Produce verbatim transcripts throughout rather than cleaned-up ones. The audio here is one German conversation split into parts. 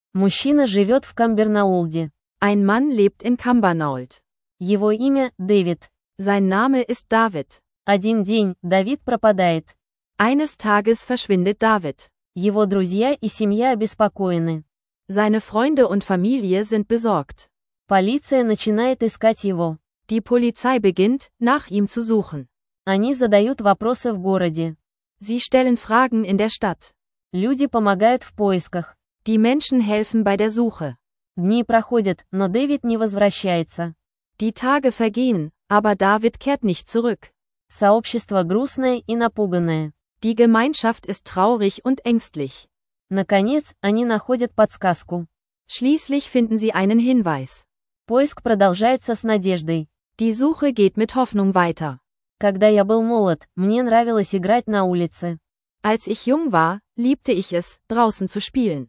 Мужчина живет в Камбернаулде. Ein Mann lebt in Cambernauld. Его имя Дэвид. Sein Name ist David. Один день Давид пропадает. Eines Tages verschwindet David. Его друзья и семья обеспокоены. Seine Freunde und Familie sind besorgt. Полиция начинает искать его. Die Polizei beginnt, nach ihm zu suchen. Они задают вопросы в городе. Sie stellen Fragen in der Stadt. Люди помогают в поисках. Die Menschen helfen bei der Suche. Дни проходят, но Дэвид не возвращается. Die Tage vergehen, aber David kehrt nicht zurück. Сообщество грустное и напуганное. Die Gemeinschaft ist traurig und ängstlich. Наконец, они находят подсказку. Schließlich finden sie einen Hinweis. Поиск продолжается с надеждой. Die Suche geht mit Hoffnung weiter. Когда я был молод, мне нравилось играть на улице. Als ich jung war, liebte ich es, draußen zu spielen.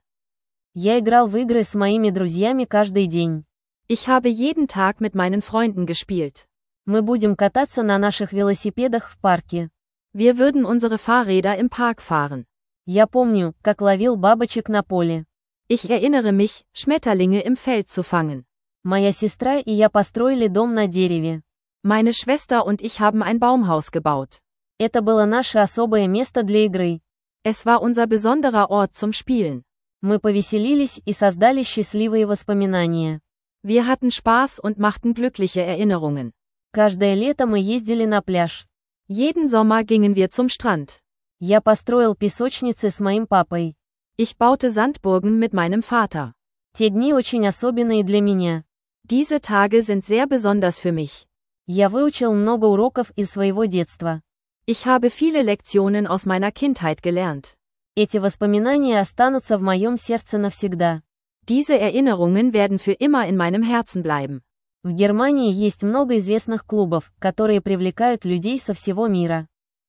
Я играл в игры с моими друзьями каждый день. Ich habe jeden Tag mit meinen Freunden gespielt. Мы будем кататься на наших велосипедах в парке. Wir würden unsere Fahrräder im Park fahren. Я помню, как ловил бабочек на поле. Ich erinnere mich, Schmetterlinge im Feld zu fangen. Моя сестра и я построили дом на дереве. Meine Schwester und ich haben ein Baumhaus gebaut. Это было наше особое место для игры. Es war unser besonderer Ort zum Spielen. Мы повеселились и создали счастливые воспоминания. Wir hatten Spaß und machten glückliche Erinnerungen. Каждое лето мы ездили на пляж. Jeden Sommer gingen wir zum Strand. Я построил песочницы с моим папой. Ich baute Sandburgen mit meinem Vater. Те дни очень особенные для меня. Diese Tage sind sehr besonders für mich. Я выучил много уроков из своего детства. Ich habe viele Lektionen aus meiner Kindheit gelernt. Эти воспоминания останутся в моем сердце навсегда. Diese Erinnerungen werden für immer in meinem Herzen bleiben. В Германии есть много известных клубов, которые привлекают людей со всего мира.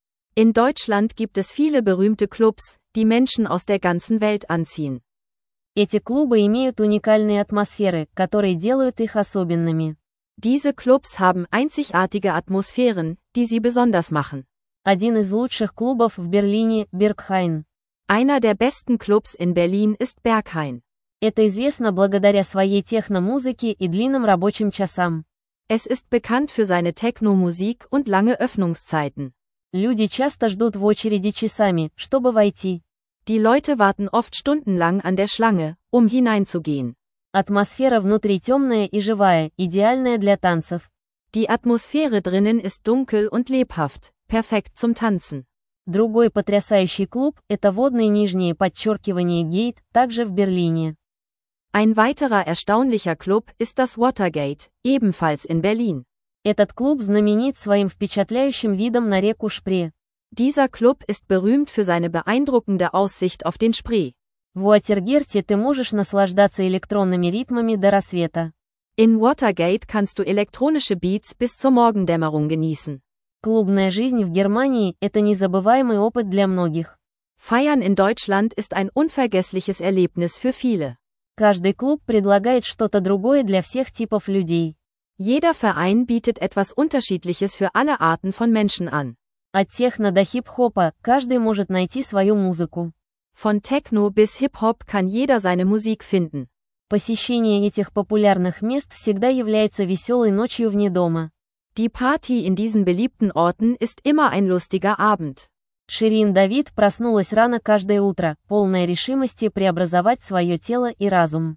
In Deutschland gibt es viele berühmte Clubs, die Menschen aus der ganzen Welt anziehen. Эти клубы имеют уникальные атмосферы, которые делают их особенными. Diese Clubs haben einzigartige Atmosphären, die sie besonders machen. Один из лучших клубов в Берлине – Berghain. Einer der besten Clubs in Berlin ist Berghain. Это известно благодаря своей техно-музыке и длинным рабочим часам. Es ist bekannt für seine Techno-Musik und lange Öffnungszeiten. Люди часто ждут в очереди часами, чтобы войти. Die Leute warten oft stundenlang an der Schlange, um hineinzugehen. Атмосфера внутри темная и живая, идеальная для танцев. Die Atmosphäre drinnen ist dunkel und lebhaft, perfekt zum Tanzen. Другой потрясающий клуб – это водные нижние подчеркивания Gate, также в Берлине. Ein weiterer erstaunlicher Club ist das Watergate, ebenfalls in Berlin. Этот клуб знаменит своим впечатляющим видом на реку Шпре. Dieser Club ist berühmt für seine beeindruckende Aussicht auf den Spree. В Уотергерте ты можешь наслаждаться электронными ритмами до рассвета. In Watergate kannst du elektronische Beats bis zur Morgendämmerung genießen. Клубная жизнь в Германии – это незабываемый опыт для многих. Feiern in Deutschland ist ein unvergessliches Erlebnis für viele. Каждый клуб предлагает что-то другое для всех типов людей. Jeder Verein bietet etwas Unterschiedliches für alle Arten von Menschen an. От техно до хип-хопа каждый может найти свою музыку. Von Techno bis Hip-Hop kann jeder seine Musik finden. Посещение этих популярных мест всегда является веселой ночью вне дома. Die Party in diesen beliebten Orten ist immer ein lustiger Abend. Ширин Давид проснулась рано каждое утро, полная решимости преобразовать свое тело и разум.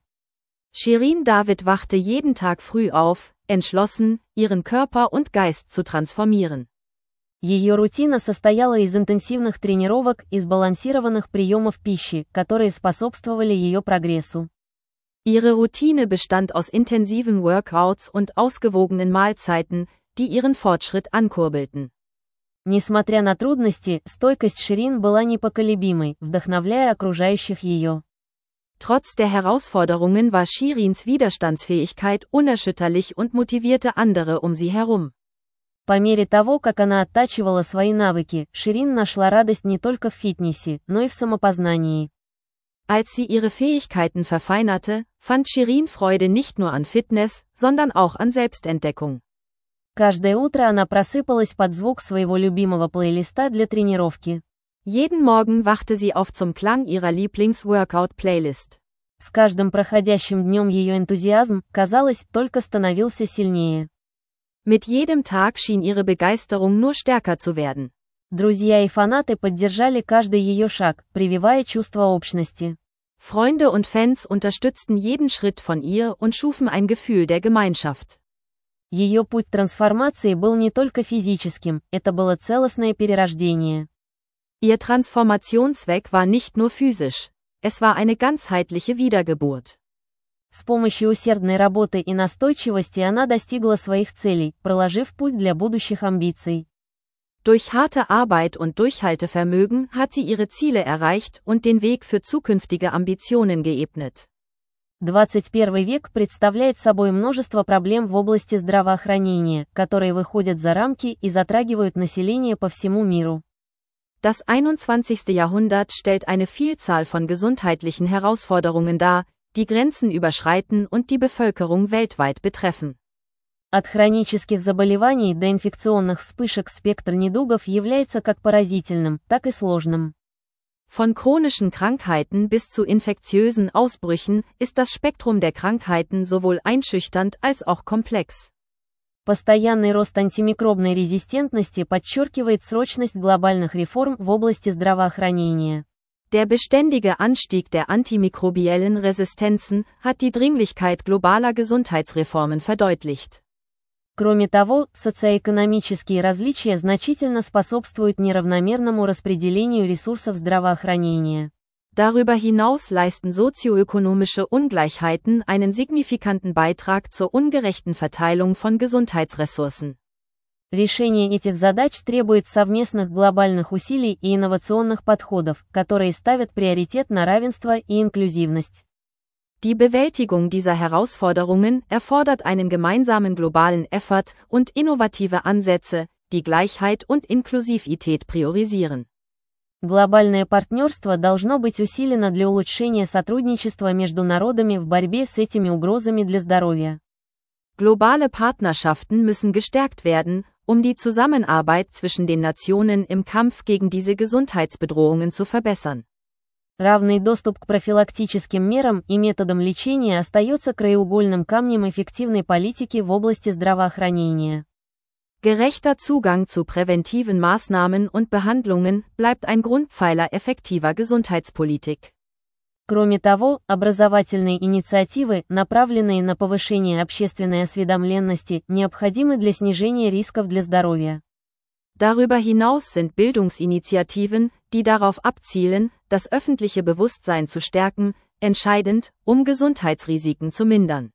Shirin David wachte jeden Tag früh auf, entschlossen, ihren Körper und Geist zu transformieren. Ее рутина состояла из интенсивных тренировок и сбалансированных приемов пищи, которые способствовали ее прогрессу. Ihre Routine bestand aus intensiven Workouts und ausgewogenen Mahlzeiten, die ihren Fortschritt ankurbelten. Несмотря на трудности, стойкость Ширин была непоколебимой, вдохновляя окружающих ее. Trotz der Herausforderungen war Shirins Widerstandsfähigkeit unerschütterlich und motivierte andere um sie herum. По мере того, как она оттачивала свои навыки, Ширин нашла радость не только в фитнесе, но и в самопознании. Als sie ihre Fähigkeiten verfeinerte, fand Shirin Freude nicht nur an Fitness, sondern auch an Selbstentdeckung. Каждое утро она просыпалась под звук своего любимого плейлиста для тренировки. Jeden Morgen wachte sie auf zum Klang ihrer Lieblings-Workout-Playlist. С каждым проходящим днем ее энтузиазм, казалось, только становился сильнее. Mit jedem Tag schien ihre Begeisterung nur stärker zu werden. Друзья и фанаты поддержали каждый ее шаг, прививая чувство общности. Freunde und Fans unterstützten jeden Schritt von ihr und schufen ein Gefühl der Gemeinschaft. Ее путь трансформации был не только физическим, это было целостное перерождение. Ihr Transformationsweg war nicht nur physisch, es war eine ganzheitliche Wiedergeburt. С помощью усердной работы и настойчивости она достигла своих целей, проложив путь для будущих амбиций. Durch harte Arbeit und Durchhaltevermögen hat sie ihre Ziele erreicht und den Weg für zukünftige Ambitionen geebnet. двадцать первый век представляет собой множество проблем в области здравоохранения, которые выходят за рамки и затрагивают население по всему миру. Das einundzwanzigste Jahrhundert stellt eine Vielzahl von gesundheitlichen Herausforderungen dar, die Grenzen überschreiten und die Bevölkerung weltweit betreffen. От хронических заболеваний до инфекционных вспышек спектр недугов является как поразительным, так и сложным. Von chronischen Krankheiten bis zu infektiösen Ausbrüchen ist das Spektrum der Krankheiten sowohl einschüchternd als auch komplex. Постоянный рост антимикробной резистентности подчеркивает срочность глобальных реформ в области здравоохранения. Der beständige Anstieg der antimikrobiellen Resistenzen hat die Dringlichkeit globaler Gesundheitsreformen verdeutlicht. Кроме того, социоэкономические различия значительно способствуют неравномерному распределению ресурсов здравоохранения. Darüber hinaus leisten sozioökonomische Ungleichheiten einen signifikanten Beitrag zur ungerechten Verteilung von Gesundheitsressourcen. Решение этих задач требует совместных глобальных усилий и инновационных подходов, которые ставят приоритет на равенство и инклюзивность. Die Bewältigung dieser Herausforderungen erfordert einen gemeinsamen globalen Effort und innovative Ansätze, die Gleichheit und Inklusivität priorisieren. Глобальное партнерство должно быть усилено для улучшения сотрудничества между народами в борьбе с этими угрозами для здоровья. Globale Partnerschaften müssen gestärkt werden, um die Zusammenarbeit zwischen den Nationen im Kampf gegen diese Gesundheitsbedrohungen zu verbessern. Равный доступ к профилактическим мерам и методам лечения остается краеугольным камнем эффективной политики в области здравоохранения. Gerechter Zugang zu präventiven Maßnahmen und Behandlungen bleibt ein Grundpfeiler effektiver Gesundheitspolitik. Кроме того, образовательные инициативы, направленные на повышение общественной осведомленности, необходимы для снижения рисков для здоровья. Darüber hinaus sind Bildungsinitiativen, die darauf abzielen, das öffentliche Bewusstsein zu stärken, entscheidend, um Gesundheitsrisiken zu mindern.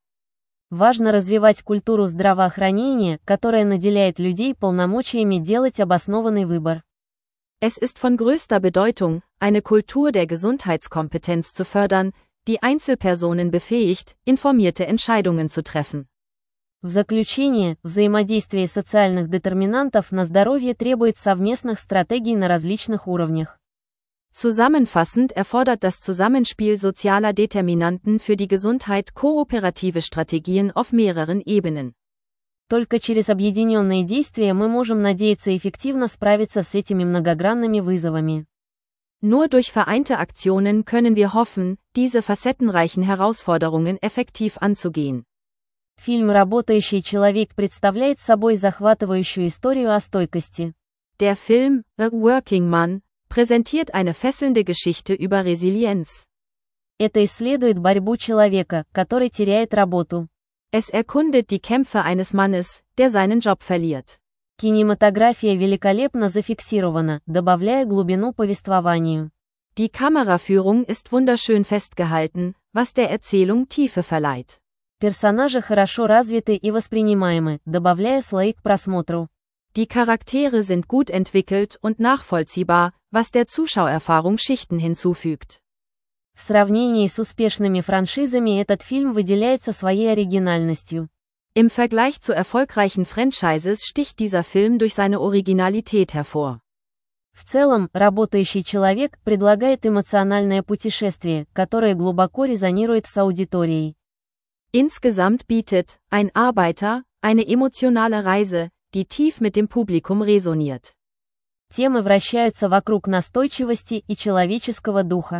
Важно развивать культуру здравоохранения, которая наделяет людей полномочиями делать обоснованный выбор. Es ist von größter Bedeutung, eine Kultur der Gesundheitskompetenz zu fördern, die Einzelpersonen befähigt, informierte Entscheidungen zu treffen. В заключение, взаимодействие социальных детерминантов на здоровье требует совместных стратегий на различных уровнях. Zusammenfassend erfordert das Zusammenspiel sozialer Determinanten für die Gesundheit kooperative Strategien auf mehreren Ebenen. Только через объединенные действия мы можем надеяться эффективно справиться с этими многогранными вызовами. Nur durch vereinte Aktionen können wir hoffen, diese facettenreichen Herausforderungen effektiv anzugehen. Фильм «Работающий человек» представляет собой захватывающую историю о стойкости. Der Film A Working Man präsentiert eine fesselnde Geschichte über Resilienz. Это исследует борьбу человека, который теряет работу. Es erkundet die Kämpfe eines Mannes, der seinen Job verliert. Кинематография великолепно зафиксирована, добавляя глубину повествованию. Die Kameraführung ist wunderschön festgehalten, was der Erzählung Tiefe verleiht. Персонажи хорошо развиты и воспринимаемы, добавляя слои к просмотру. Die Charaktere sind gut entwickelt und nachvollziehbar, was der Zuschauererfahrung Schichten hinzufügt. В сравнении с успешными франшизами этот фильм выделяется своей оригинальностью. Im Vergleich zu erfolgreichen Franchises sticht dieser Film durch seine Originalität hervor. В целом, «Работающий человек» предлагает эмоциональное путешествие, которое глубоко резонирует с аудиторией. Insgesamt bietet Ein Arbeiter eine emotionale Reise, die tief mit dem Publikum resoniert. Темы вращаются вокруг настойчивости и человеческого духа.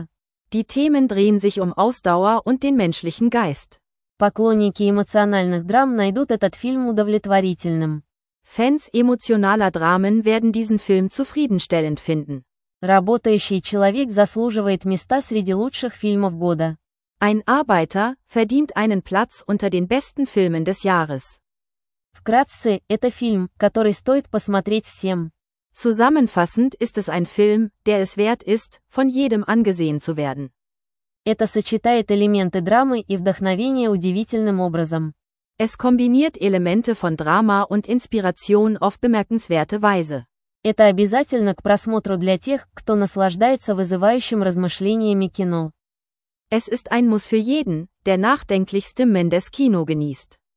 Die Themen drehen sich um Ausdauer und den menschlichen Geist. Поклонники эмоциональных драм найдут этот фильм удовлетворительным. Fans emotionaler Dramen werden diesen Film zufriedenstellend finden. Работающий человек заслуживает места среди лучших фильмов года. Ein Arbeiter verdient einen Platz unter den besten Filmen des Jahres. Вкратце, это фильм, который стоит посмотреть всем. Zusammenfassend ist es ein Film, der es wert ist, von jedem angesehen zu werden. Это сочетает элементы драмы и вдохновения удивительным образом. Es kombiniert Elemente von Drama und Inspiration auf bemerkenswerte Weise. Это обязательно к просмотру для тех, кто наслаждается вызывающим размышлениями кино. Es ist ein Muss für jeden, der nachdenklich Stimmen des Kino genießt.